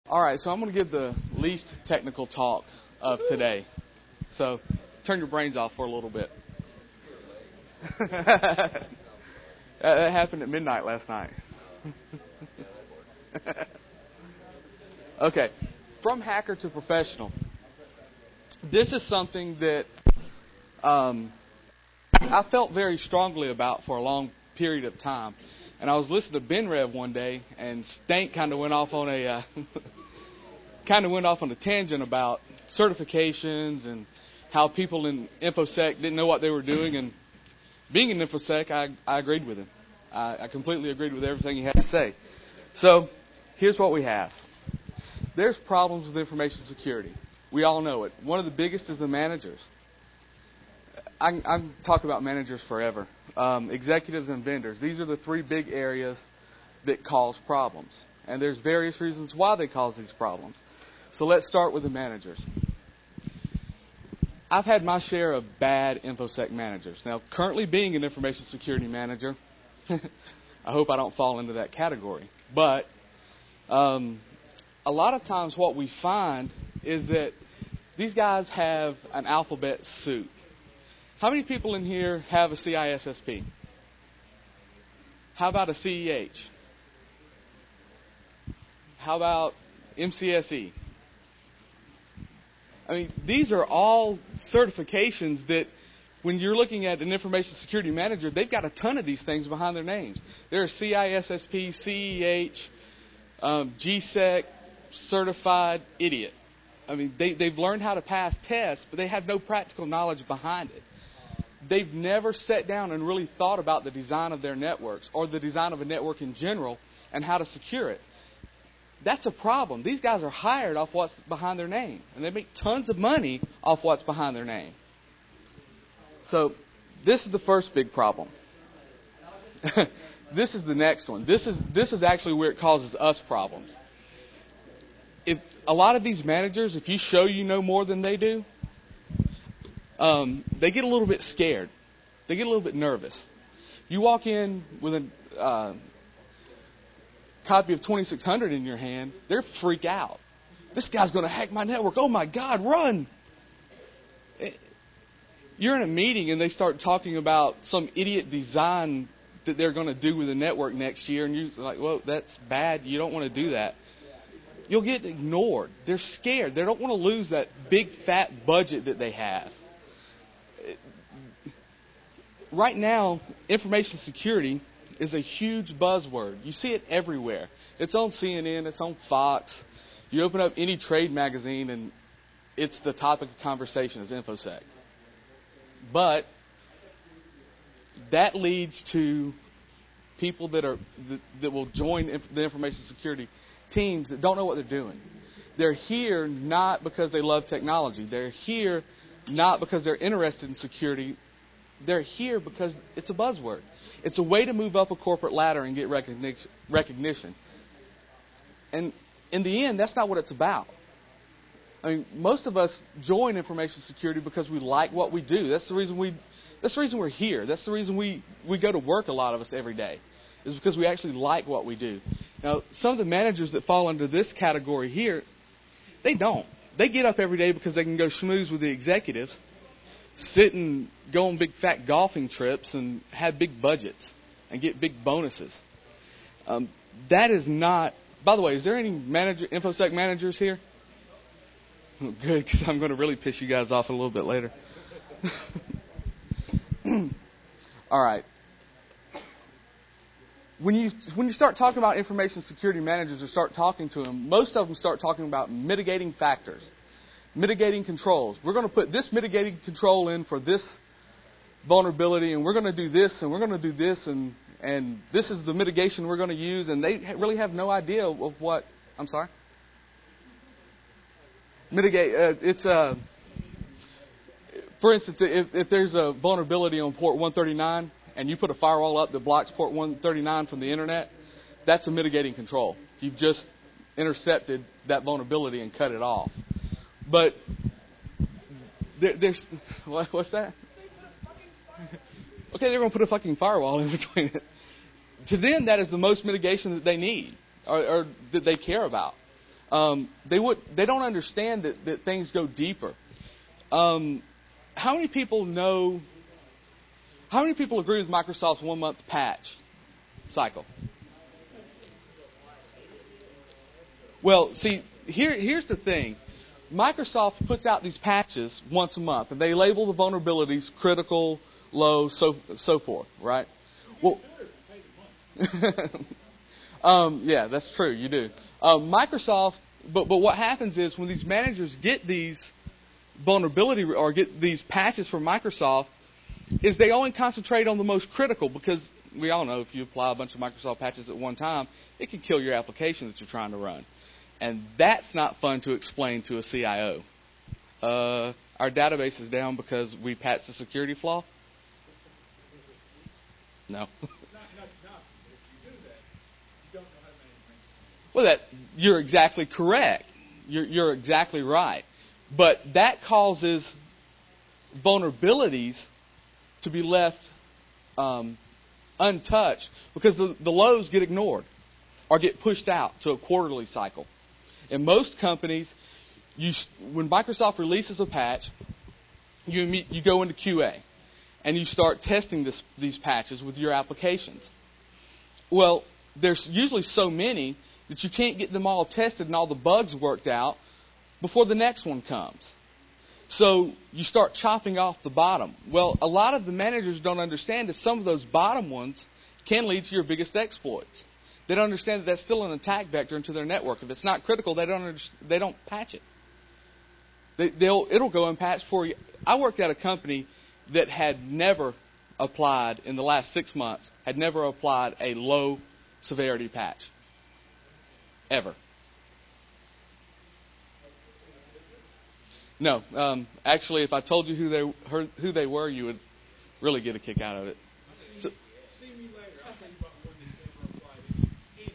All right, so I'm going to give the least technical talk of today. So turn your brains off for a little bit. That happened at midnight last night. Okay, from hacker to professional. This is something that I felt very strongly about for a long period of time. And I was listening to Ben Rev one day, and Stank kind of went off on a tangent about certifications and how people in InfoSec didn't know what they were doing. And being in InfoSec, I agreed with him. I completely agreed with everything he had to say. So here's what we have. There's problems with information security. We all know it. One of the biggest is the managers. I'm talking about managers forever. Executives and vendors. These are the three big areas that cause problems. And there's various reasons why they cause these problems. So let's start with the managers. I've had my share of bad InfoSec managers. Now, currently being an information security manager, I hope I don't fall into that category. But a lot of times what we find is that these guys have an alphabet soup. How many people in here have a CISSP? How about a CEH? How about MCSE? I mean, these are all certifications that when you're looking at an information security manager, they've got a ton of these things behind their names. They're a CISSP, CEH, GSEC, certified idiot. I mean, they've learned how to pass tests, but they have no practical knowledge behind it. They've never sat down and really thought about the design of their networks or the design of a network in general and how to secure it. That's a problem. These guys are hired off what's behind their name, and they make tons of money off what's behind their name. So this is the first big problem. This is the next one. This is actually where it causes us problems. If a lot of these managers, if you show you know more than they do, they get a little bit scared. They get a little bit nervous. You walk in with a copy of 2600 in your hand, they're freak out. This guy's going to hack my network. Oh my God, run! You're in a meeting and they start talking about some idiot design that they're going to do with the network next year, and you're like, well, that's bad. You don't want to do that. You'll get ignored. They're scared. They don't want to lose that big fat budget that they have. Right now, information security is a huge buzzword. You see it everywhere. It's on CNN. It's on Fox. You open up any trade magazine, and it's the topic of conversation is InfoSec. But that leads to people that will join the information security teams that don't know what they're doing. They're here not because they love technology. They're here not because they're interested in security. They're here because it's a buzzword. It's a way to move up a corporate ladder and get recognition. And in the end, that's not what it's about. I mean, most of us join information security because we like what we do. That's the reason we're here. That's the reason we go to work, a lot of us, every day, is because we actually like what we do. Now, some of the managers that fall under this category here, they don't. They get up every day because they can go schmooze with the executives, sit and go on big fat golfing trips and have big budgets and get big bonuses. That is not... By the way, is there any InfoSec managers here? Oh, good, because I'm going to really piss you guys off a little bit later. All right. When you start talking about information security managers or start talking to them, most of them start talking about mitigating factors, mitigating controls. We're going to put this mitigating control in for this vulnerability, and we're going to do this, and we're going to do this, and this is the mitigation we're going to use, and they really have no idea of what... I'm sorry? Mitigate. For instance, if there's a vulnerability on port 139 and you put a firewall up that blocks port 139 from the internet, that's a mitigating control. You've just intercepted that vulnerability and cut it off. But there's... What's that? Okay, they're going to put a fucking firewall in between it. To them, that is the most mitigation that they need or that they care about. They don't understand that things go deeper. How many people know? How many people agree with Microsoft's 1-month patch cycle? Well, see, here's the thing. Microsoft puts out these patches once a month, and they label the vulnerabilities critical, low, so forth, right? Well, yeah, that's true. You do. Microsoft, but what happens is when these managers get these vulnerability or get these patches from Microsoft, is they only concentrate on the most critical, because we all know if you apply a bunch of Microsoft patches at one time, it can kill your application that you're trying to run. And that's not fun to explain to a CIO. Our database is down because we patched a security flaw? No. Well, you're exactly correct. You're exactly right. But that causes vulnerabilities to be left untouched because the lows get ignored or get pushed out to a quarterly cycle. In most companies, when Microsoft releases a patch, you go into QA and you start testing these patches with your applications. Well, there's usually so many that you can't get them all tested and all the bugs worked out before the next one comes. So you start chopping off the bottom. Well, a lot of the managers don't understand that some of those bottom ones can lead to your biggest exploits. They don't understand that that's still an attack vector into their network. If it's not critical, they don't patch it. It'll go unpatched for you. I worked at a company that had never applied in the last 6 months, had never applied a low severity patch. Ever. No. Actually, if I told you who they were, you would really get a kick out of it. So, see me later. I'll tell you about one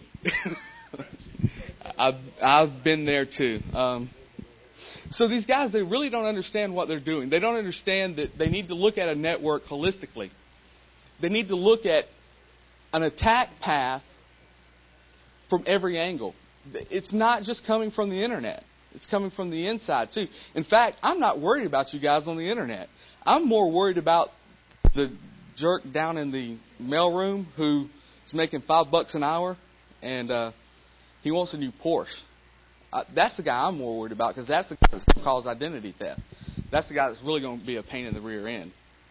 that's never applied any. I've been there too. So these guys, they really don't understand what they're doing. They don't understand that they need to look at a network holistically. They need to look at an attack path from every angle. It's not just coming from the internet. It's coming from the inside too. In fact, I'm not worried about you guys on the internet. I'm more worried about the jerk down in the mailroom who's making $5 an hour and he wants a new Porsche. That's the guy I'm more worried about, because that's the guy that's going to cause identity theft. That's the guy that's really going to be a pain in the rear end.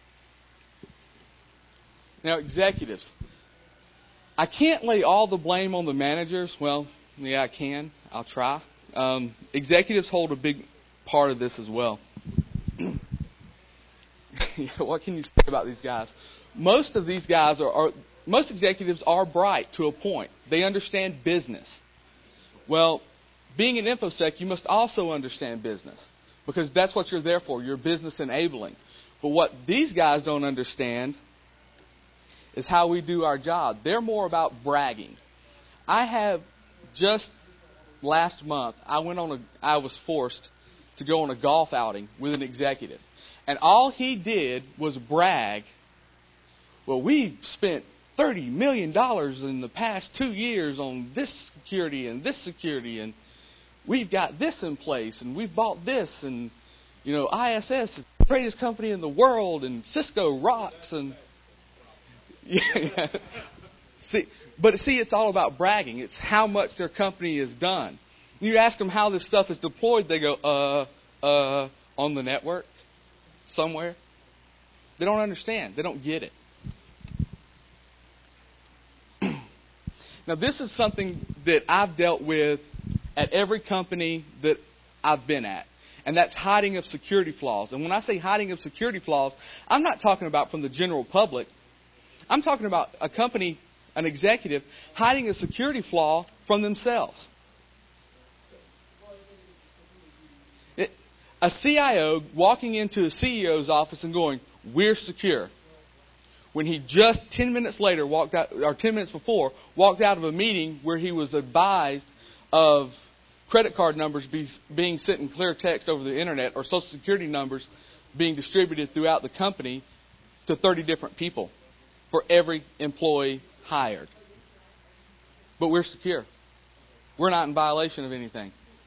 Now, executives. I can't lay all the blame on the managers. Well, yeah, I can. I'll try. Executives hold a big part of this as well. What can you say about these guys? Most of these guys most executives are bright to a point. They understand business. Well, being an InfoSec, you must also understand business, because that's what you're there for. You're business enabling. But what these guys don't understand is how we do our job. They're more about bragging. I have just last month, I was forced to go on a golf outing with an executive. And all he did was brag. Well, we spent $30 million in the past 2 years on this security, and we've got this in place, and we've bought this, and ISS is the greatest company in the world, and Cisco rocks, and yeah. See, it's all about bragging. It's how much their company has done. You ask them how this stuff is deployed, they go, on the network somewhere. They don't understand. They don't get it. Now, this is something that I've dealt with at every company that I've been at, and that's hiding of security flaws. And when I say hiding of security flaws, I'm not talking about from the general public. I'm talking about a company, an executive, hiding a security flaw from themselves. A CIO walking into a CEO's office and going, "We're secure," when he just 10 minutes later walked out, or 10 minutes before, walked out of a meeting where he was advised of credit card numbers being sent in clear text over the internet, or Social Security numbers being distributed throughout the company to 30 different people for every employee hired. But we're secure. We're not in violation of anything.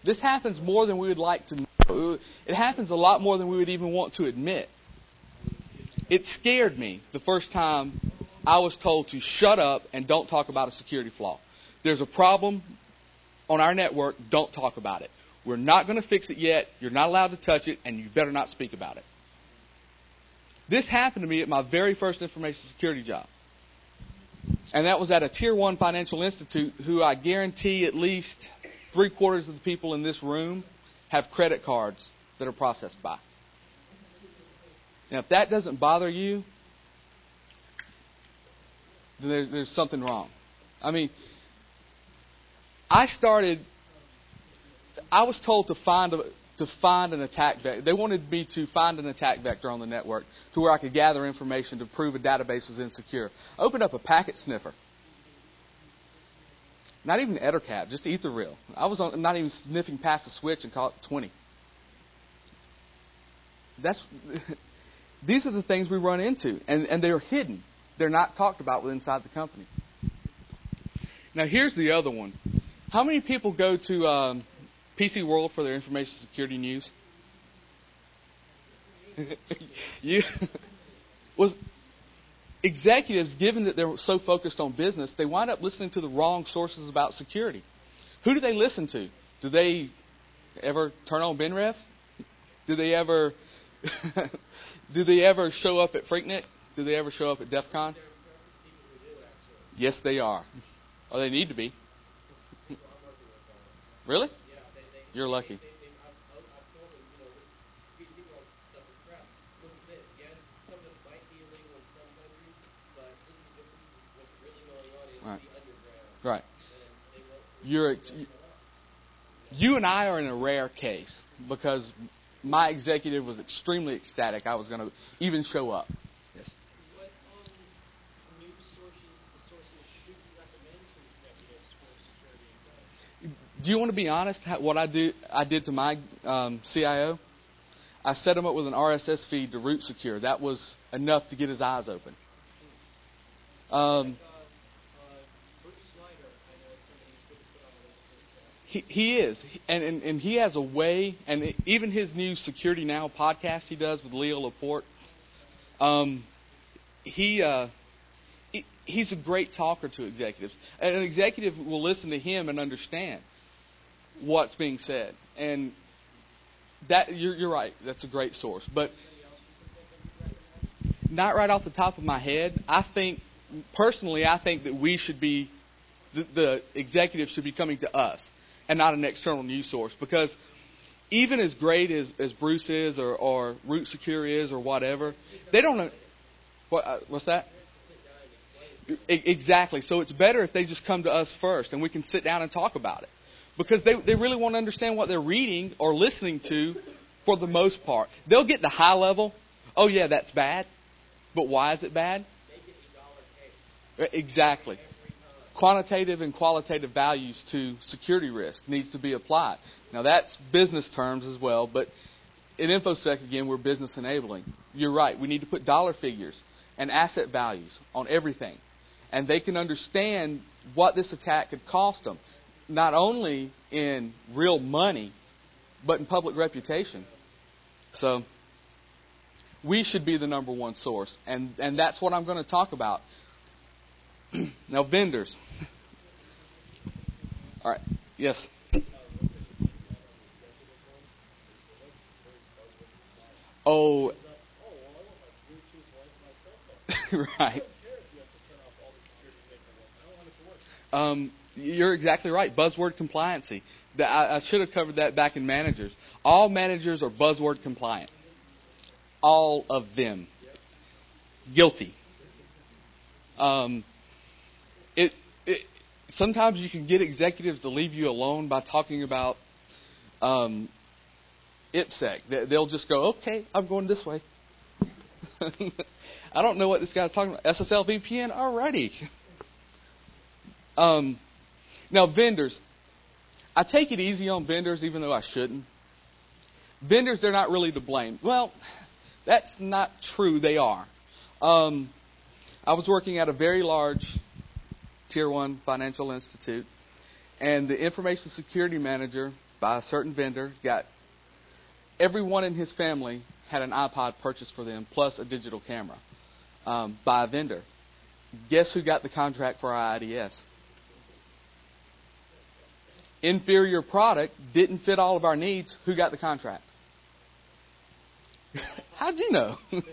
This happens more than we would like to know. It happens a lot more than we would even want to admit. It scared me the first time I was told to shut up and don't talk about a security flaw. There's a problem on our network, don't talk about it. We're not going to fix it yet. You're not allowed to touch it, and you better not speak about it. This happened to me at my very first information security job. And that was at a Tier 1 financial institute who I guarantee at least 3/4 of the people in this room have credit cards that are processed by. Now, if that doesn't bother you, then there's something wrong. I mean, I was told to find an attack vector. They wanted me to find an attack vector on the network to where I could gather information to prove a database was insecure. I opened up a packet sniffer. Not even Ettercap, just Etherreal. I was not even sniffing past the switch and caught 20. These are the things we run into, and they're hidden. They're not talked about inside the company. Now, here's the other one. How many people go to PC World for their information security news? Executives, given that they're so focused on business, they wind up listening to the wrong sources about security. Who do they listen to? Do they ever turn on BenRef? Do they ever show up at Freaknik? Do they ever show up at DEF CON? Yes, they are. Oh, they need to be. Really? You're lucky. Right. You and I are in a rare case because my executive was extremely ecstatic I was going to even show up. Yes. What news sources should you recommend to executives for security? Do you want to be honest? What I did to my CIO, I set him up with an RSS feed to root secure. That was enough to get his eyes open. He is, and he has a way, and even his new Security Now podcast he does with Leo Laporte. He's a great talker to executives, and an executive will listen to him and understand what's being said. And that you're right, that's a great source, but not right off the top of my head. I think that we should be the executives should be coming to us and not an external news source, because even as great as Bruce is or Root Secure is or whatever, they don't know. What's that? Exactly. So it's better if they just come to us first and we can sit down and talk about it, because they really want to understand what they're reading or listening to for the most part. They'll get the high level. Oh, yeah, that's bad. But why is it bad? Exactly. Quantitative and qualitative values to security risk needs to be applied. Now, that's business terms as well, but in InfoSec, again, we're business enabling. You're right. We need to put dollar figures and asset values on everything. And they can understand what this attack could cost them, not only in real money, but in public reputation. So we should be the number one source, and that's what I'm going to talk about. Now, vendors. All right. Yes. Oh. Right. You're exactly right. Buzzword compliancy. I should have covered that back in managers. All managers are buzzword compliant. All of them. Guilty. Sometimes you can get executives to leave you alone by talking about IPSec. They'll just go, okay, I'm going this way. I don't know what this guy's talking about. SSL VPN? Alrighty. Now, vendors. I take it easy on vendors, even though I shouldn't. Vendors, they're not really to blame. Well, that's not true. They are. I was working at a very large Tier 1 financial institute, and the information security manager by a certain vendor. Got everyone in his family had an iPod purchased for them, plus a digital camera by a vendor. Guess who got the contract for our IDS? Inferior product, didn't fit all of our needs. Who got the contract? How'd you know?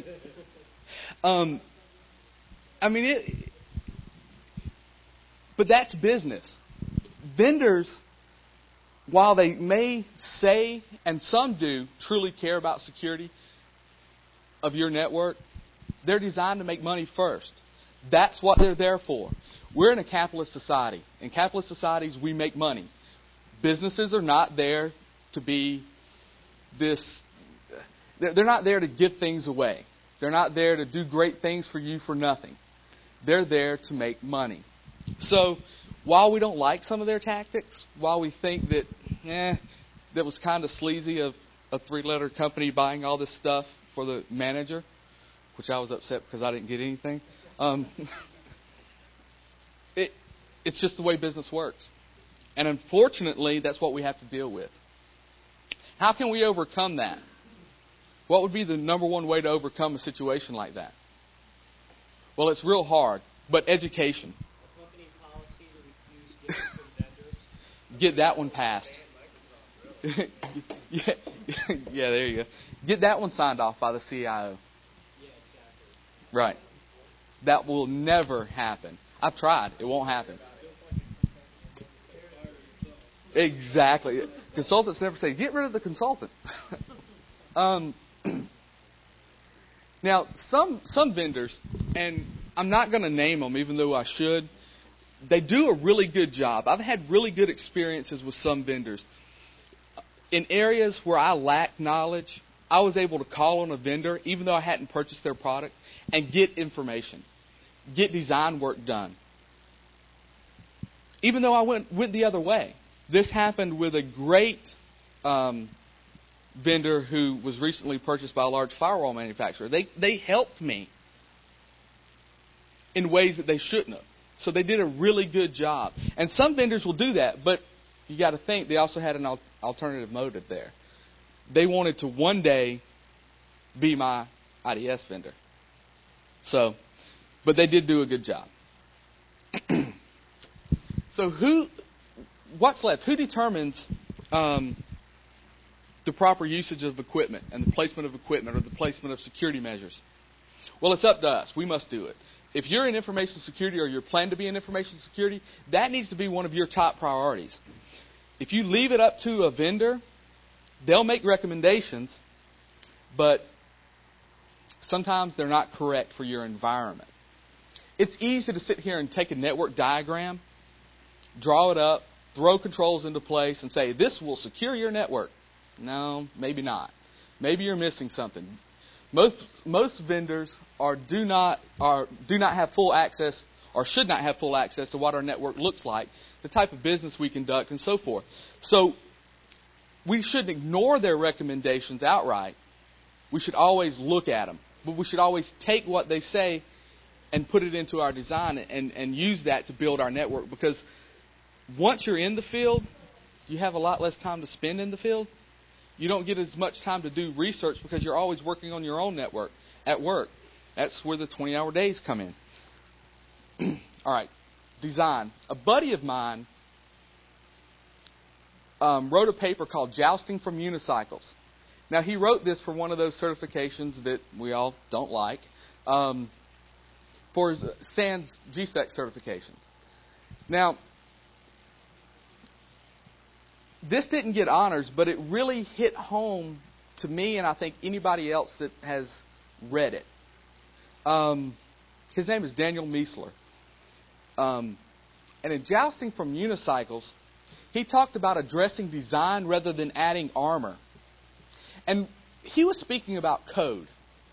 But that's business. Vendors, while they may say, and some do, truly care about security of your network, they're designed to make money first. That's what they're there for. We're in a capitalist society. In capitalist societies, we make money. Businesses are not there to be this. They're not there to give things away. They're not there to do great things for you for nothing. They're there to make money. So, while we don't like some of their tactics, while we think that, that was kind of sleazy of a 3-letter company buying all this stuff for the manager, which I was upset because I didn't get anything. It's just the way business works. And unfortunately, that's what we have to deal with. How can we overcome that? What would be the number one way to overcome a situation like that? Well, it's real hard, but education. A company policy to refuse gifts from vendors. Get that one passed. Yeah, there you go. Get that one signed off by the CIO. Yeah, exactly. Right. That will never happen. I've tried. It won't happen. Exactly. Consultants never say, get rid of the consultant. Now, some vendors, and I'm not going to name them even though I should, they do a really good job. I've had really good experiences with some vendors. In areas where I lacked knowledge, I was able to call on a vendor, even though I hadn't purchased their product, and get information, get design work done. Even though I went the other way. This happened with a great vendor who was recently purchased by a large firewall manufacturer. They helped me in ways that they shouldn't have. So they did a really good job. And some vendors will do that, but you got to think they also had an alternative motive there. They wanted to one day be my IDS vendor. So, but they did do a good job. So what's left? Who determines the proper usage of equipment and the placement of equipment or the placement of security measures? Well, it's up to us. We must do it. If you're in information security or you're planning to be in information security, that needs to be one of your top priorities. If you leave it up to a vendor, they'll make recommendations, but sometimes they're not correct for your environment. It's easy to sit here and take a network diagram, draw it up, throw controls into place, and say, this will secure your network. No, maybe not. Maybe you're missing something. Most vendors do not have full access or should not have full access to what our network looks like, the type of business we conduct, and so forth. So we shouldn't ignore their recommendations outright. We should always look at them. But we should always take what they say and put it into our design and use that to build our network. Because once you're in the field, you have a lot less time to spend in the field. You don't get as much time to do research because you're always working on your own network at work. That's where the 20-hour days come in. All right, design. A buddy of mine wrote a paper called Jousting from Unicycles. Now, he wrote this for one of those certifications that we all don't like, for his SANS GSEC certifications. Now, this didn't get honors, but it really hit home to me and I think anybody else that has read it. His name is Daniel Miessler. And in Jousting from Unicycles, he talked about addressing design rather than adding armor. And he was speaking about code.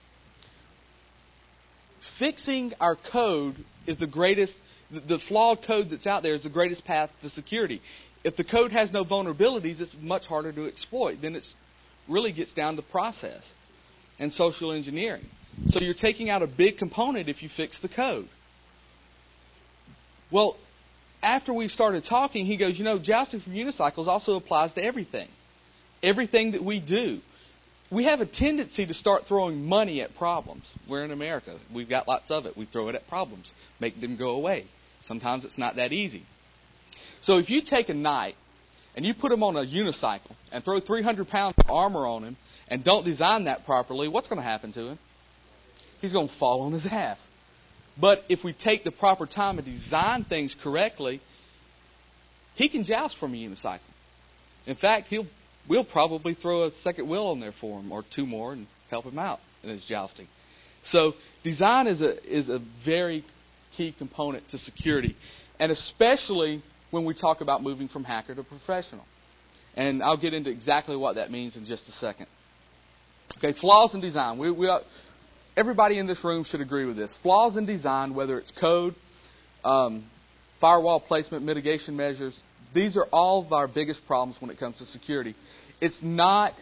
Fixing our code is the greatest, the flawed code that's out there is the greatest path to security. If the code has no vulnerabilities, it's much harder to exploit. Then it really gets down to process and social engineering. So you're taking out a big component if you fix the code. Well, after we started talking, he goes, jousting from unicycles also applies to everything. Everything that we do. We have a tendency to start throwing money at problems. We're in America. We've got lots of it. We throw it at problems, make them go away. Sometimes it's not that easy. So if you take a knight and you put him on a unicycle and throw 300 pounds of armor on him and don't design that properly, what's going to happen to him? He's going to fall on his ass. But if we take the proper time and design things correctly, he can joust from a unicycle. In fact, we'll probably throw a second wheel on there for him or two more and help him out in his jousting. So design is a very key component to security, and especially when we talk about moving from hacker to professional. And I'll get into exactly what that means in just a second. Okay, flaws in design. Everybody in this room should agree with this. Flaws in design, whether it's code, firewall placement, mitigation measures, these are all of our biggest problems when it comes to security. It's not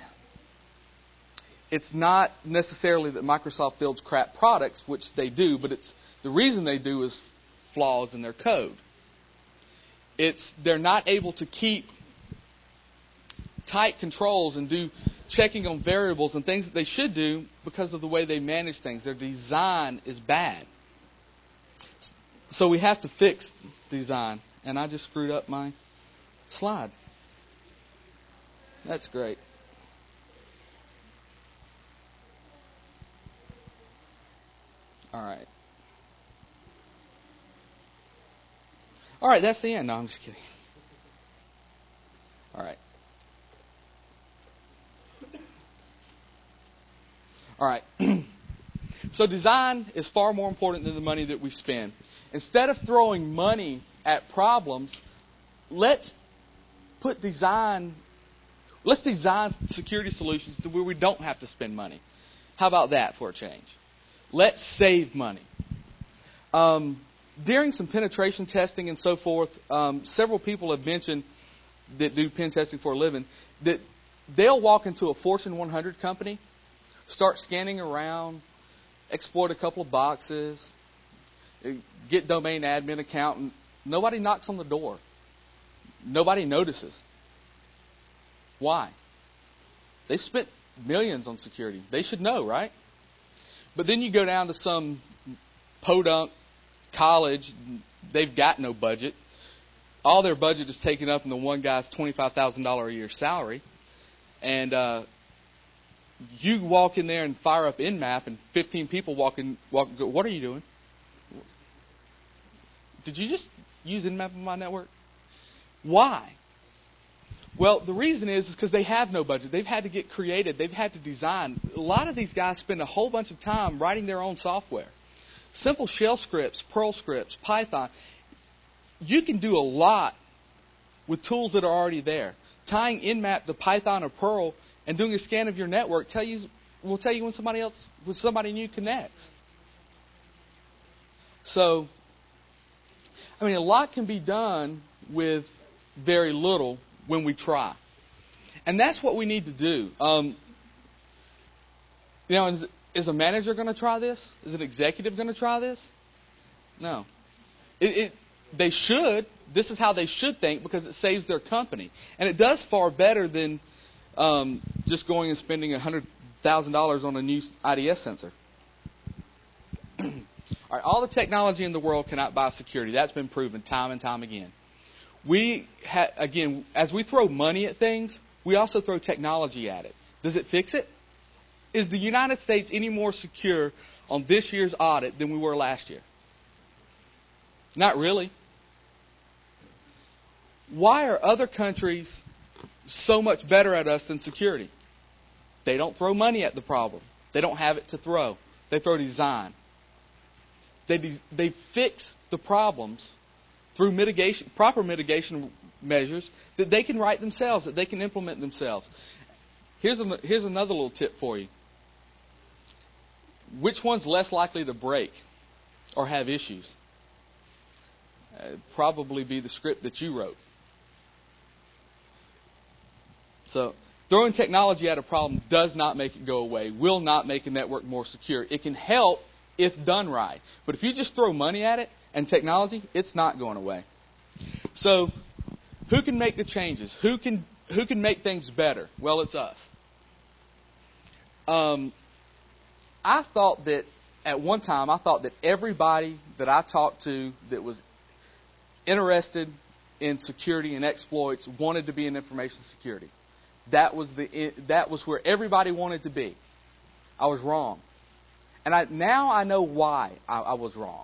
necessarily that Microsoft builds crap products, which they do, but the reason they do is flaws in their code. They're not able to keep tight controls and do checking on variables and things that they should do because of the way they manage things. Their design is bad. So we have to fix design. And I just screwed up my slide. That's great. All right. All right, that's the end. No, I'm just kidding. All right. All right. So design is far more important than the money that we spend. Instead of throwing money at problems, let's design security solutions to where we don't have to spend money. How about that for a change? Let's save money. During some penetration testing and so forth, several people have mentioned that do pen testing for a living that they'll walk into a Fortune 100 company, start scanning around, exploit a couple of boxes, get domain admin account, and nobody knocks on the door. Nobody notices. Why? They've spent millions on security. They should know, right? But then you go down to some podunk college, they've got no budget. All their budget is taken up in the one guy's $25,000 a year salary. And you walk in there and fire up Nmap, and 15 people walk and go, what are you doing? Did you just use Nmap on my network? Why? Well, the reason is because they have no budget. They've had to get creative. They've had to design. A lot of these guys spend a whole bunch of time writing their own software. Simple shell scripts, Perl scripts, Python. You can do a lot with tools that are already there. Tying Nmap to Python or Perl and doing a scan of your network will tell you when somebody new connects. So, a lot can be done with very little when we try. And that's what we need to do. Is a manager going to try this? Is an executive going to try this? No. They should. This is how they should think because it saves their company. And it does far better than just going and spending $100,000 on a new IDS sensor. All right, all the technology in the world cannot buy security. That's been proven time and time again. As we throw money at things, we also throw technology at it. Does it fix it? Is the United States any more secure on this year's audit than we were last year? Not really. Why are other countries so much better at us than security? They don't throw money at the problem. They don't have it to throw. They throw design. They fix the problems through proper mitigation measures that they can write themselves, that they can implement themselves. Here's another little tip for you. Which one's less likely to break or have issues? It'd probably be the script that you wrote. So throwing technology at a problem does not make it go away, will not make a network more secure. It can help if done right. But if you just throw money at it and technology, it's not going away. So, who can make the changes? Who can make things better? Well, it's us. I thought that at one time, I thought that everybody that I talked to that was interested in security and exploits wanted to be in information security. That was where everybody wanted to be. I was wrong, and now I know why I was wrong.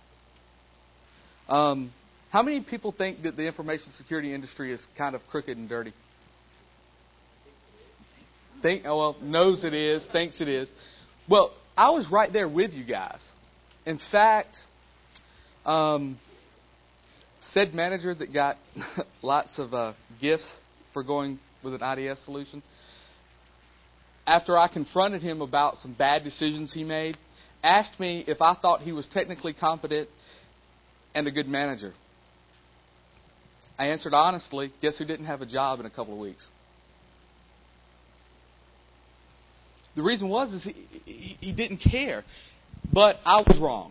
How many people think that the information security industry is kind of crooked and dirty? Knows it is, thinks it is. Well, I was right there with you guys. In fact, said manager that got lots of gifts for going with an IDS solution, after I confronted him about some bad decisions he made, asked me if I thought he was technically competent and a good manager. I answered honestly. Guess who didn't have a job in a couple of weeks? The reason was he didn't care. But I was wrong.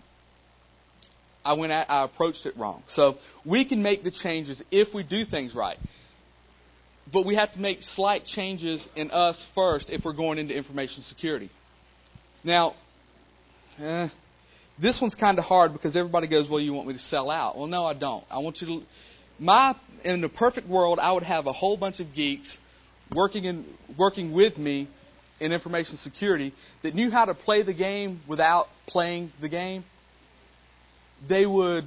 I approached it wrong. So we can make the changes if we do things right. But we have to make slight changes in us first if we're going into information security. Now, this one's kind of hard because everybody goes, well, you want me to sell out. Well, no, I don't. I want you to... in the perfect world, I would have a whole bunch of geeks working with me in information security that knew how to play the game without playing the game. You're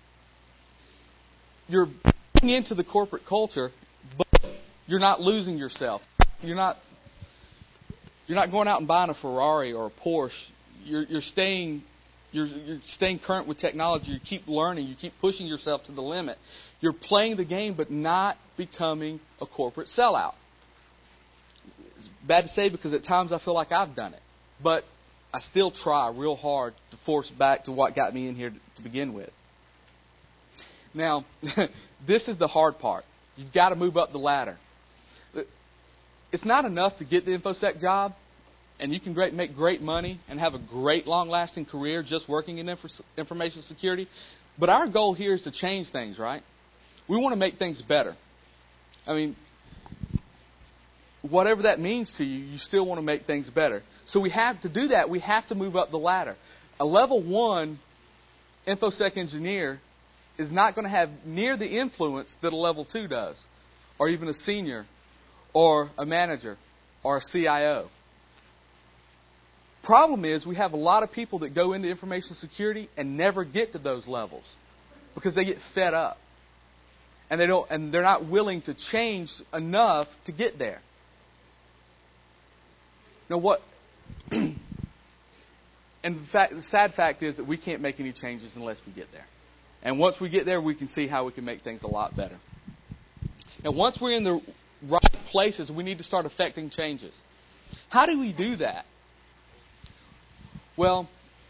getting into the corporate culture, but you're not losing yourself. You're not going out and buying a Ferrari or a Porsche. You're staying current with technology. You keep learning. You keep pushing yourself to the limit. You're playing the game, but not becoming a corporate sellout. It's bad to say because at times I feel like I've done it. But I still try real hard to force back to what got me in here to begin with. Now, this is the hard part. You've got to move up the ladder. It's not enough to get the InfoSec job, and you can make great money and have a great long-lasting career just working in information security. But our goal here is to change things, right? We want to make things better. I mean, whatever that means to you, you still want to make things better. So we have to do that. We have to move up the ladder. A level 1 InfoSec engineer is not going to have near the influence that a level 2 does, or even a senior, or a manager, or a CIO. Problem is, we have a lot of people that go into information security and never get to those levels because they get fed up, and they're not willing to change enough to get there. Now what? And the sad fact is that we can't make any changes unless we get there. And once we get there, we can see how we can make things a lot better. Now, once we're in the right places, we need to start affecting changes. How do we do that? Well,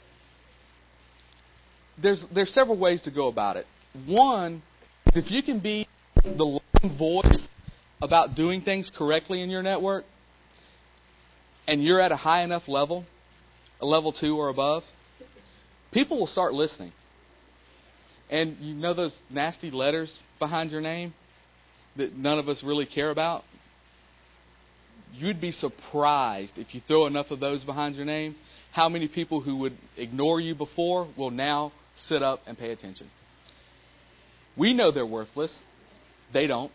there's several ways to go about it. One is if you can be the leading voice about doing things correctly in your network, and you're at a high enough level, a level 2 or above, people will start listening. And you know those nasty letters behind your name that none of us really care about? You'd be surprised if you throw enough of those behind your name, how many people who would ignore you before will now sit up and pay attention. We know they're worthless. They don't.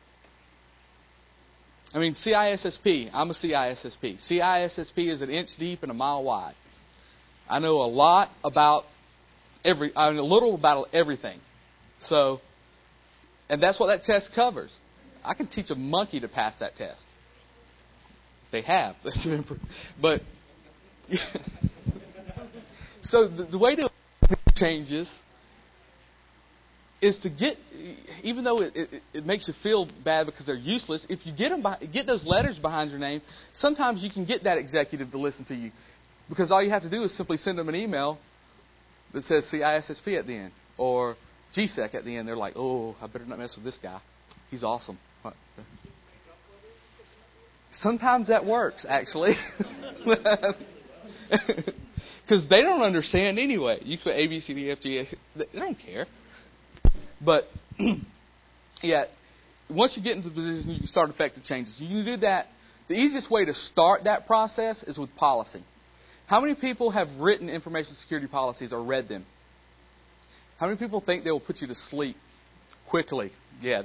I mean, CISSP. I'm a CISSP. CISSP is an inch deep and a mile wide. I know a lot about a little about everything. So, and that's what that test covers. I can teach a monkey to pass that test. They have. But, so the way to changes is to get, even though it makes you feel bad because they're useless, if you get those letters behind your name, sometimes you can get that executive to listen to you. Because all you have to do is simply send them an email that says CISSP at the end, or GSEC at the end. They're like, oh, I better not mess with this guy. He's awesome. Sometimes that works, actually. Because they don't understand anyway. You put A, B, C, D, F, G, they don't care. But Yeah, once you get into the position, you can start effective changes. You can do that. The easiest way to start that process is with policy. How many people have written information security policies or read them? How many people think they will put you to sleep quickly? Yeah,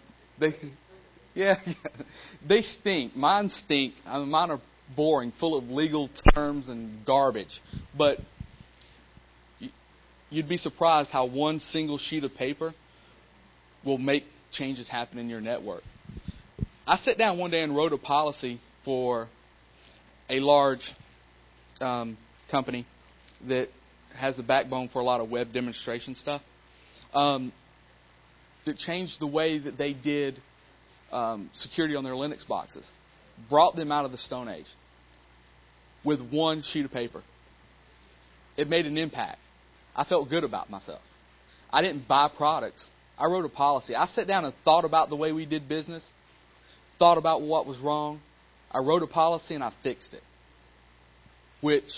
they stink. Mine stink. Mine are boring, full of legal terms and garbage. But you'd be surprised how one single sheet of paper will make changes happen in your network. I sat down one day and wrote a policy for a large company that has the backbone for a lot of web demonstration stuff. That changed the way that they did security on their Linux boxes. Brought them out of the Stone Age with one sheet of paper. It made an impact. I felt good about myself. I didn't buy products. I wrote a policy. I sat down and thought about the way we did business, thought about what was wrong. I wrote a policy and I fixed it. Which,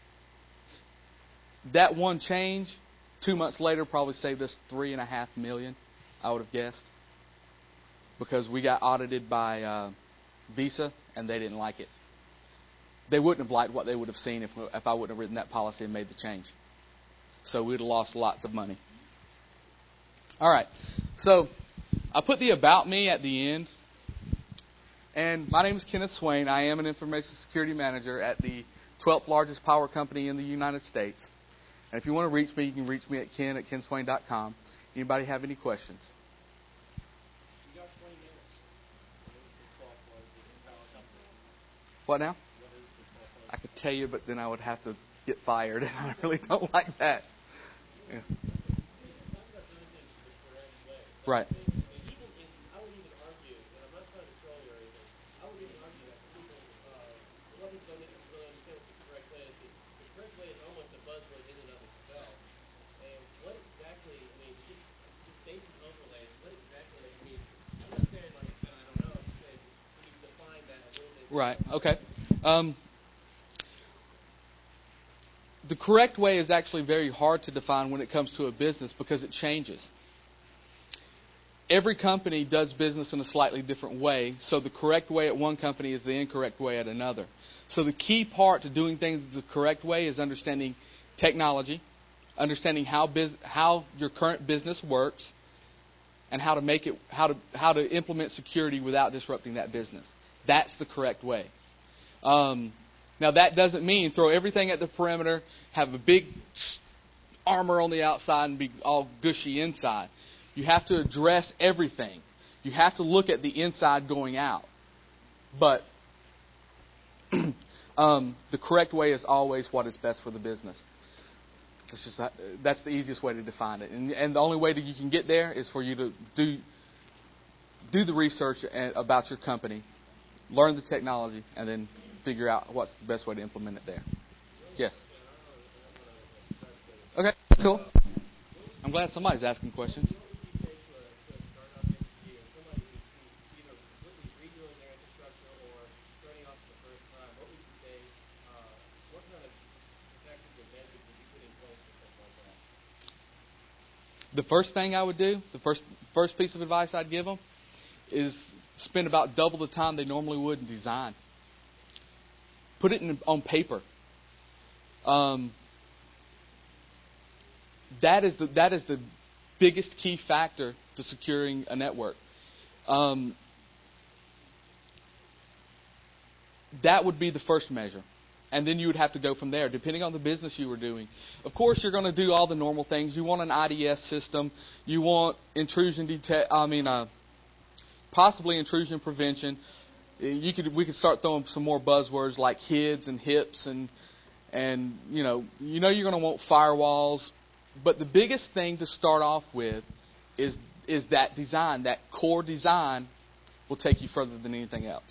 that one change, 2 months later, probably saved us $3.5 million, I would have guessed. Because we got audited by Visa and they didn't like it. They wouldn't have liked what they would have seen if I wouldn't have written that policy and made the change. So we'd have lost lots of money. All right. So I put the about me at the end. And my name is Kenneth Swain. I am an information security manager at the 12th largest power company in the United States. And if you want to reach me, you can reach me at ken@kenswain.com. Anybody have any questions? You got 20 minutes. What is the 12th largest power company? What now? What is the 12th largest? I could tell you, but then I would have to get fired. And I really don't like that. Yeah. Right. I would even argue, and I'm not trying to troll you or anything, I would even argue that people, a lot of people don't really understand what the correct way is. The correct way is almost a buzzword in and of itself. And what exactly, I mean, just basic overlays, what exactly, I mean, I'm not saying like, I don't know, I'm just saying, can you define that a little bit? Right. Okay. The correct way is actually very hard to define when it comes to a business because it changes. Every company does business in a slightly different way, so the correct way at one company is the incorrect way at another. So the key part to doing things the correct way is understanding technology, understanding how your current business works, and how to implement security without disrupting that business. That's the correct way. Now that doesn't mean throw everything at the perimeter, have a big armor on the outside, and be all gushy inside. You have to address everything. You have to look at the inside going out. But the correct way is always what is best for the business. That's the easiest way to define it. And the only way that you can get there is for you to do the research about your company, learn the technology, and then figure out what's the best way to implement it there. Yes. Okay, cool. I'm glad somebody's asking questions. The first thing I would do, the first piece of advice I'd give them is spend about double the time they normally would in design. Put it on paper. That is the biggest key factor to securing a network. That would be the first measure. And then you would have to go from there, depending on the business you were doing. Of course, you're going to do all the normal things. You want an IDS system. You want possibly intrusion prevention. We could start throwing some more buzzwords like HIDs and HIPs and you're going to want firewalls. But the biggest thing to start off with is that design. That core design will take you further than anything else.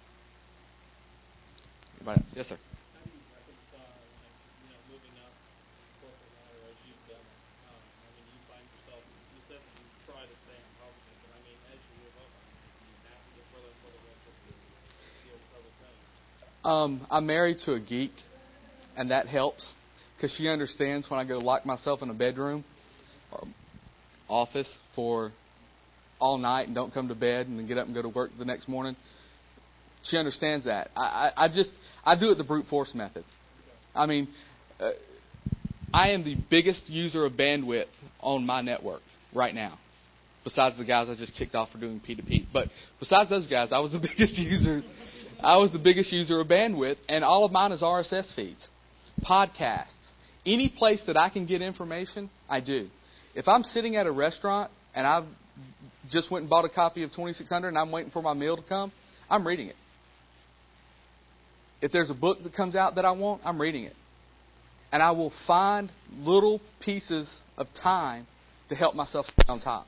Anybody else? Yes, sir. How do you reconcile, moving up the corporate ladder as you've done it? You find yourself, you said that you try to stay on top of it, but as you move up, you have to get further and further away from other things. I'm married to a geek, and that helps because she understands when I go lock myself in a bedroom or office for all night and don't come to bed and then get up and go to work the next morning. She understands that. I do it the brute force method. I mean, I am the biggest user of bandwidth on my network right now, besides the guys I just kicked off for doing P2P. But besides those guys, I was the biggest user. I was the biggest user of bandwidth, and all of mine is RSS feeds, podcasts, any place that I can get information. I do. If I'm sitting at a restaurant and I've just went and bought a copy of 2600 and I'm waiting for my meal to come, I'm reading it. If there's a book that comes out that I want, I'm reading it. And I will find little pieces of time to help myself stay on top.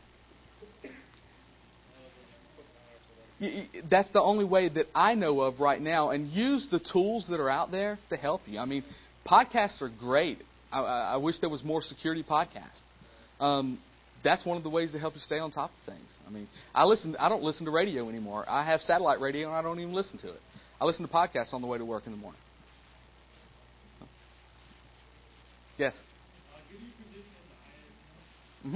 That's the only way that I know of right now. And use the tools that are out there to help you. I mean, podcasts are great. I wish there was more security podcasts. That's one of the ways to help you stay on top of things. I mean, I don't listen to radio anymore. I have satellite radio and I don't even listen to it. I listen to podcasts on the way to work in the morning. Yes. Mm-hmm.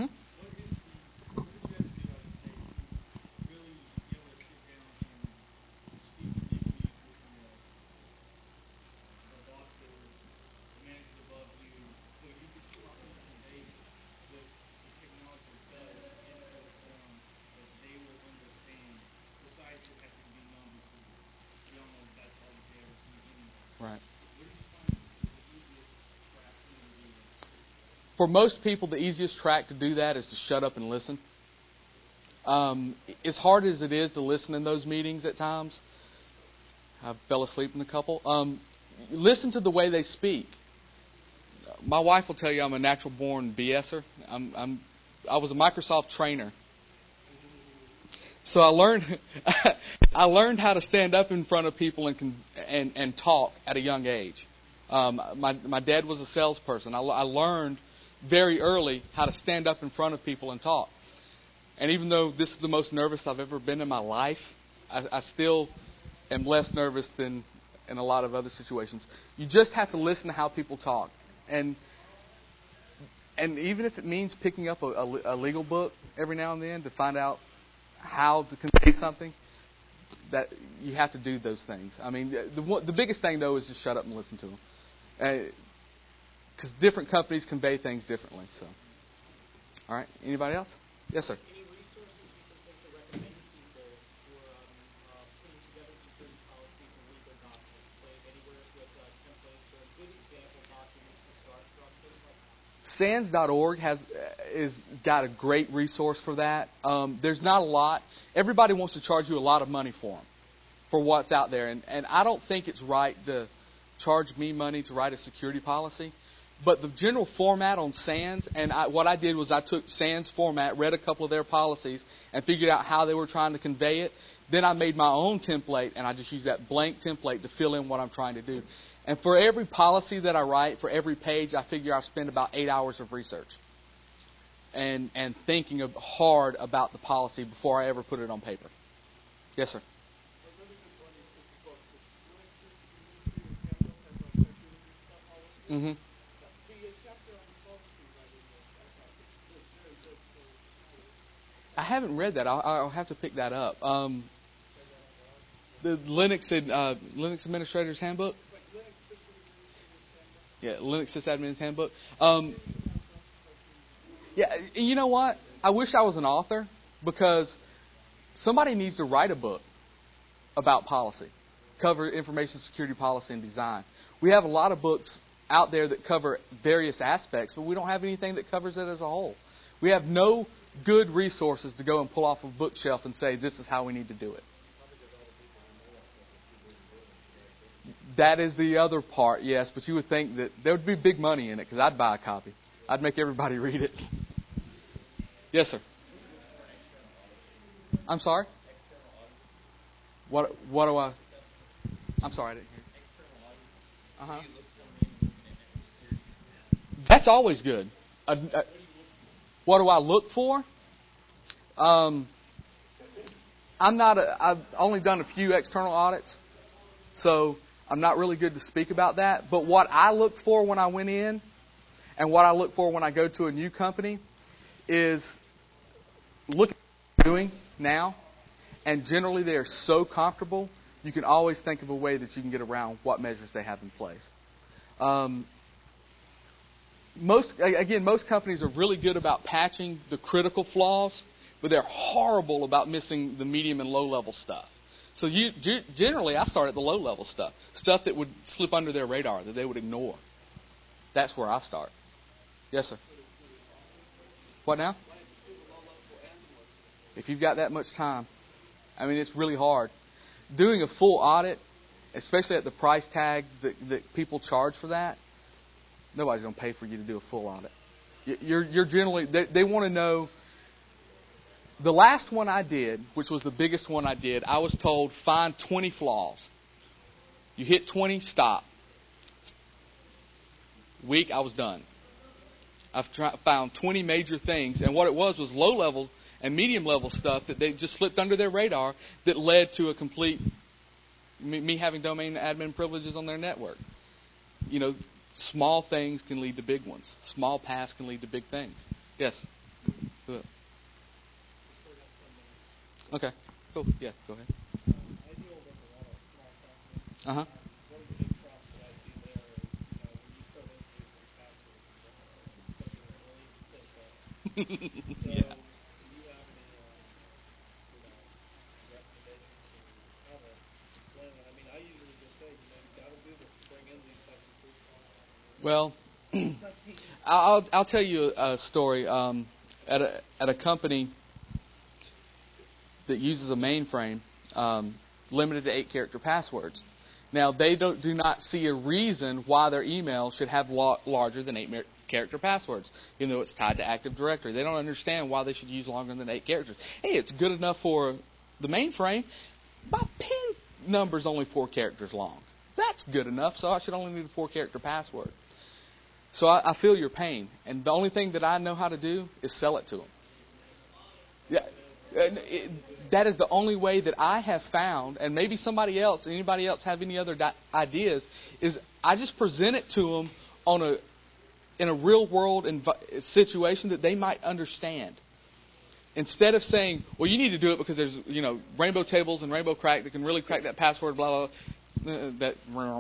Right. For most people, the easiest track to do that is to shut up and listen. As hard as it is to listen in those meetings at times, I fell asleep in a couple. Listen to the way they speak. My wife will tell you I'm a natural-born BSer. I was a Microsoft trainer. So I learned how to stand up in front of people and talk at a young age. My dad was a salesperson. I learned very early how to stand up in front of people and talk. And even though this is the most nervous I've ever been in my life, I still am less nervous than in a lot of other situations. You just have to listen to how people talk. And even if it means picking up a legal book every now and then to find out how to convey something, that you have to do those things. I mean, the biggest thing, though, is just shut up and listen to them. Because different companies convey things differently. So, all right. Anybody else? Yes, sir. Any resources you can think to recommend people for putting together security policies and legal documents? Anywhere with templates or good example documents to start from, things like that? SANS.org is got a great resource for that. There's not a lot. Everybody wants to charge you a lot of money for what's out there. And I don't think it's right to charge me money to write a security policy. But the general format on SANS, and what I did was I took SANS format, read a couple of their policies, and figured out how they were trying to convey it. Then I made my own template, and I just used that blank template to fill in what I'm trying to do. And for every policy that I write, for every page, I figure I spend about 8 hours of research and thinking hard about the policy before I ever put it on paper. Yes, sir. Mm-hmm. I haven't read that. I'll have to pick that up. The Linux Administrator's Handbook. Yeah, Linux Sysadmin's Handbook. Yeah, you know what? I wish I was an author, because somebody needs to write a book about policy, cover information security policy and design. We have a lot of books out there that cover various aspects, but we don't have anything that covers it as a whole. We have no good resources to go and pull off a bookshelf and say, this is how we need to do it. That is the other part, yes, but you would think that there would be big money in it, because I'd buy a copy. I'd make everybody read it. Yes, sir. I'm sorry? What do I... I'm sorry, I didn't hear. Uh-huh. That's always good. What do I look for? I've only done a few external audits, so I'm not really good to speak about that. But what I looked for when I went in, and what I look for when I go to a new company, is look at doing now, and generally they are so comfortable, you can always think of a way that you can get around what measures they have in place. Most companies are really good about patching the critical flaws, but they're horrible about missing the medium and low-level stuff. So generally, I start at the low-level stuff that would slip under their radar, that they would ignore. That's where I start. Yes, sir. What now? If you've got that much time, I mean, it's really hard. Doing a full audit, especially at the price tags that people charge for that, nobody's going to pay for you to do a full audit. You're generally, they want to know. The last one I did, which was the biggest one I did, I was told find 20 flaws. You hit 20, stop. Week, I was done. I've found 20 major things, and what it was low-level and medium-level stuff that they just slipped under their radar that led to a complete, me having domain admin privileges on their network. You know, small things can lead to big ones. Small paths can lead to big things. Yes? Okay, cool. Yeah, go ahead. I deal with a lot of small companies. Uh-huh. One of the big problems that I see there is, when you start introducing passwords, especially early, close that. So, Yeah. do you have any, recommendations on how to explain it? I mean, I usually just say, you've got to do this to bring in these types of systems. Well, I'll tell you a story. At a company that uses a mainframe, limited to 8-character passwords. Now, they do not see a reason why their email should have larger than 8-character passwords, even though it's tied to Active Directory. They don't understand why they should use longer than 8 characters. Hey, it's good enough for the mainframe. My PIN number's only 4 characters long. That's good enough, so I should only need a 4-character password. So I feel your pain, and the only thing that I know how to do is sell it to them. Yeah. That is the only way that I have found, and maybe anybody else have any other ideas, is I just present it to them in a real world situation that they might understand. Instead of saying, well, you need to do it because there's, rainbow tables and rainbow crack that can really crack that password, blah, blah, blah.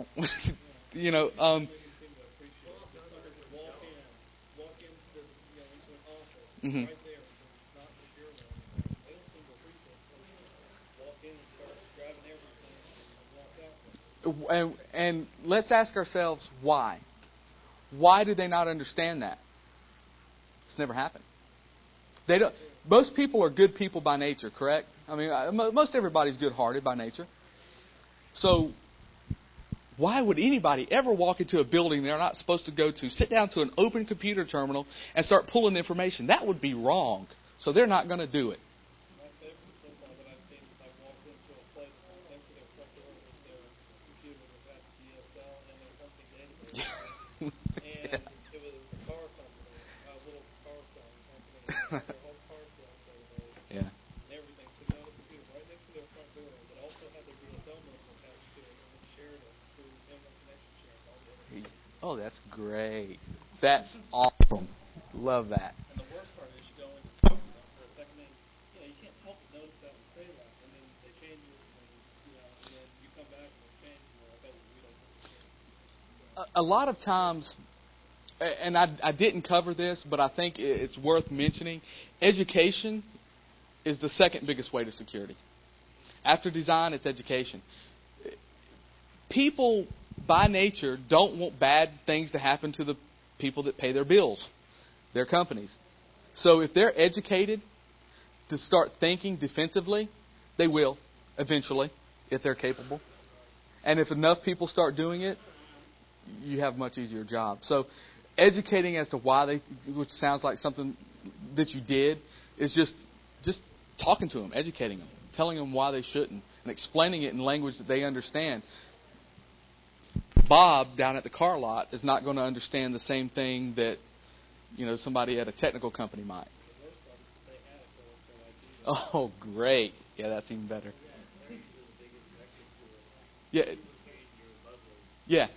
Mm-hmm. Right there, not secure one. They don't seem to appreciate it. Walk in and start grabbing everything and walk out. And let's ask ourselves why. Why do they not understand that? It's never happened. They don't. Most people are good people by nature, correct? I mean, most everybody's good-hearted by nature. So why would anybody ever walk into a building they're not supposed to go to, sit down to an open computer terminal, and start pulling information? That would be wrong. So they're not going to do it. My favorite so far that I've seen is I've walked into a place next to their front door with their computer that has DSL and their company database. And it was a car company, a little car selling company. Their whole car sales database. Yeah. And everything sitting on the computer right next to their front door, but also had their DSL modem attached to it and shared it through internet connection sharing all the other. Oh, that's great. That's awesome. Love that. And the worst part is you go in to talk to them for a second, and you can't help but notice that and say that, and then they change it, and then you come back and it's changed, and they're like, oh, we don't want to change. A lot of times, and I didn't cover this, but I think it's worth mentioning, education is the second biggest way to security. After design, it's education. People, by nature, don't want bad things to happen to the people that pay their bills, their companies. So if they're educated to start thinking defensively, they will eventually, if they're capable. And if enough people start doing it, you have a much easier job. So educating as to why which sounds like something that you did, is just talking to them, educating them, telling them why they shouldn't, and explaining it in language that they understand. Bob down at the car lot is not going to understand the same thing that somebody at a technical company might. Oh, great. Yeah, that's even better. Yeah. Yeah.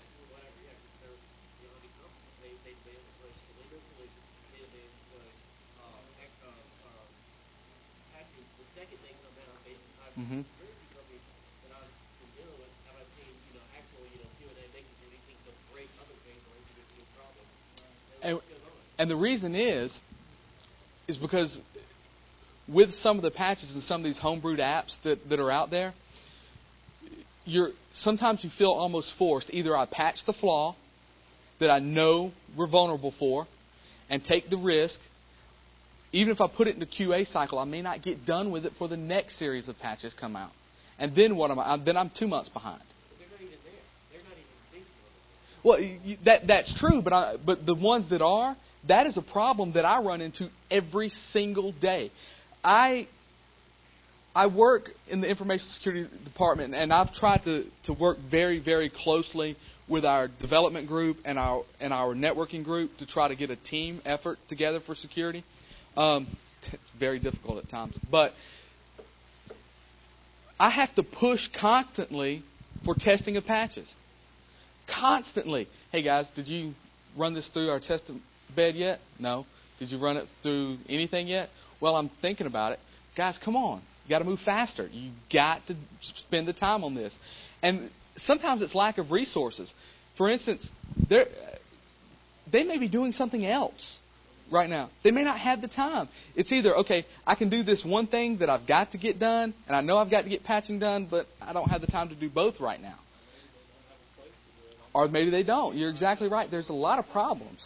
second thing come out, Mm-hmm. very few companies that I've been dealing with have I seen, actual, Q&A making sure these things don't break other things or introduce new problems. And what goes on? And the reason is because with some of the patches and some of these homebrewed apps that are out there, sometimes you feel almost forced. Either I patch the flaw that I know we're vulnerable for and take the risk. Even if I put it in the QA cycle, I may not get done with it for the next series of patches come out. And then what am I? Then I'm 2 months behind. But they're not even there. They're not even thinking of it. Well, that's true, but the ones that are, that is a problem that I run into every single day. I work in the information security department, and I've tried to work very, very closely with our development group and our networking group to try to get a team effort together for security. It's very difficult at times, but I have to push constantly for testing of patches. Constantly. Hey guys, did you run this through our test bed yet? No. Did you run it through anything yet? Well, I'm thinking about it. Guys, come on. You got to move faster. You got to spend the time on this. And sometimes it's lack of resources. For instance, they may be doing something else right now. They may not have the time. It's either, okay, I can do this one thing that I've got to get done, and I know I've got to get patching done, but I don't have the time to do both right now. Or maybe they don't. You're exactly right. There's a lot of problems.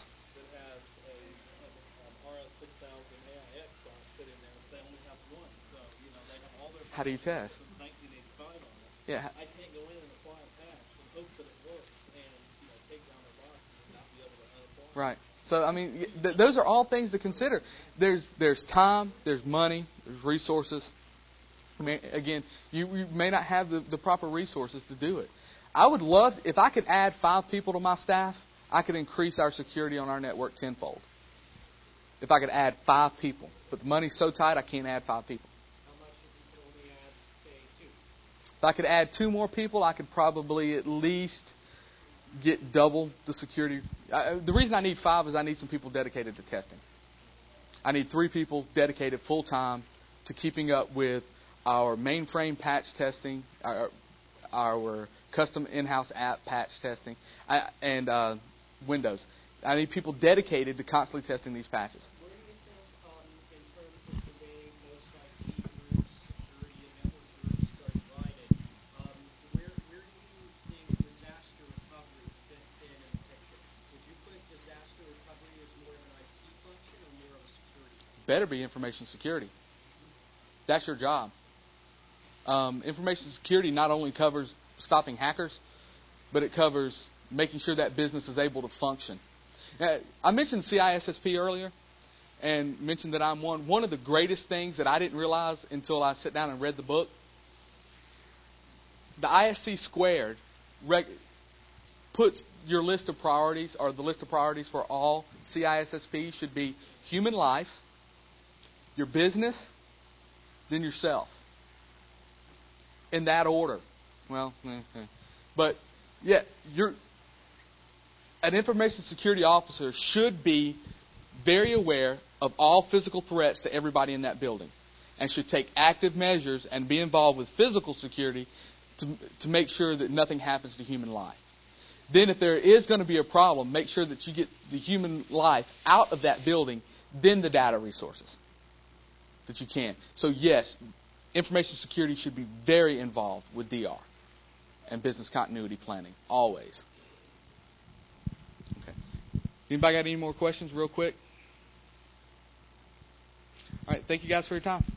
How do you test? Yeah. I can't go in and apply a patch and hope that it works and take down their box and not be able to unapply. Right. So, I mean, those are all things to consider. There's time, there's money, there's resources. I mean, again, you may not have the proper resources to do it. I would love, if I could add 5 people to my staff, I could increase our security on our network tenfold. If I could add 5 people. But the money's so tight, I can't add 5 people. How much if you could only add, say, 2? If I could add 2 more people, I could probably at least get double the security. The reason I need 5 is I need some people dedicated to testing. I need 3 people dedicated full-time to keeping up with our mainframe patch testing, our custom in-house app patch testing, and Windows. I need people dedicated to constantly testing these patches. Where do you think, in terms of the way most IT groups, security and network groups are divided, where do you think disaster recovery fits in the picture? Would you put disaster recovery as more of an IT function or more of a security function? Better be information security. That's your job. Information security not only covers stopping hackers, but it covers making sure that business is able to function. Now, I mentioned CISSP earlier and mentioned that I'm one. One of the greatest things that I didn't realize until I sat down and read the book, the ISC squared puts your list of priorities, or the list of priorities for all CISSP should be human life, your business, then yourself. In that order. Well, but yeah, an information security officer should be very aware of all physical threats to everybody in that building, and should take active measures and be involved with physical security to make sure that nothing happens to human life. Then if there is going to be a problem, make sure that you get the human life out of that building, then the data resources that you can. So yes, information security should be very involved with DR and business continuity planning, always. Okay. Anybody got any more questions real quick? All right, thank you guys for your time.